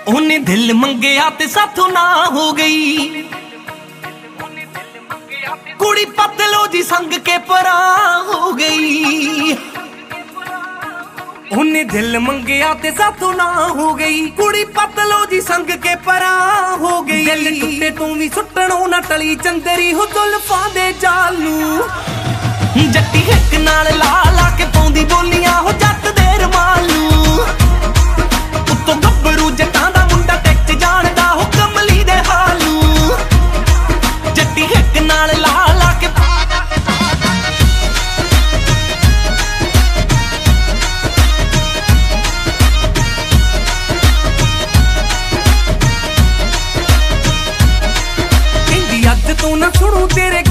ਉਹਨੇ ਦਿਲ ਮੰਗਿਆ ਤੇ ਸਾਥੋਂ ਨਾ ਹੋ ਗਈ। ਕੁੜੀ ਪਤਲੋ ਜੀ ਸੰਗ ਕੇ ਪਰਾਂ ਹੋ ਗਈ। ਉਹਨੇ ਦਿਲ ਮੰਗਿਆ ਤੇ ਸਾਥੋਂ ਨਾ ਹੋ ਗਈ। ਕੁੜੀ ਪਤਲੋ ਜੀ ਸੰਗ ਕੇ ਪਰਾਂ ਹੋ ਗਈ। ਦਿਲ ਟੁੱਟੇ ਤੂੰ ਵੀ ਸੁੱਟਣੋਂ ਨਾ ਟਲੀ ਚੰਦਰੀ ਹੋ ਜ਼ੁਲਫਾਂ ਦੇ ਜਾਲ ਨੂੰ। ਜੱਟੀ ਹਿੱਕ ਨਾਲ ਲਾ ਲਾ ਕੇ ਪਾਉਂਦੀ ਬੋਲੀਆਂ ਹੋ ਜੱਟ ਦੇ ਰਮਾਲ ਨੂੰ। ਉੱਤੋਂ ਗੱਭਰੂ ਜੱਟਾਂ ਦਾ ਮੁੰਡਾ ਟਿਕ ਜਾਣਦਾ ਹੋ ਕਮਲੀ ਦੇ ਹਾਲ ਨੂੰ। ਜੱਟੀ ਹਿੱਕ ਨਾਲ ਲਾ ਲਾ ਕੇ ਕਹਿੰਦੀ ਅੱਜ ਤੋਂ ਨਾ ਸੁਣੂ ਤੇਰੇ